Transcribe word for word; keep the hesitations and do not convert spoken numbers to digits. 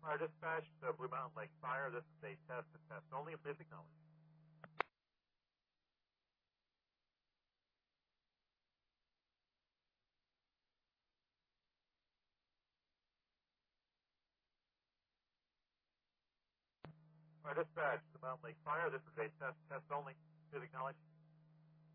Fire dispatch to Blue Mountain Lake Fire. This is a test and test only. Please acknowledge. Fire dispatch to Blue Mountain Lake Fire. This is a test test only. Please acknowledge.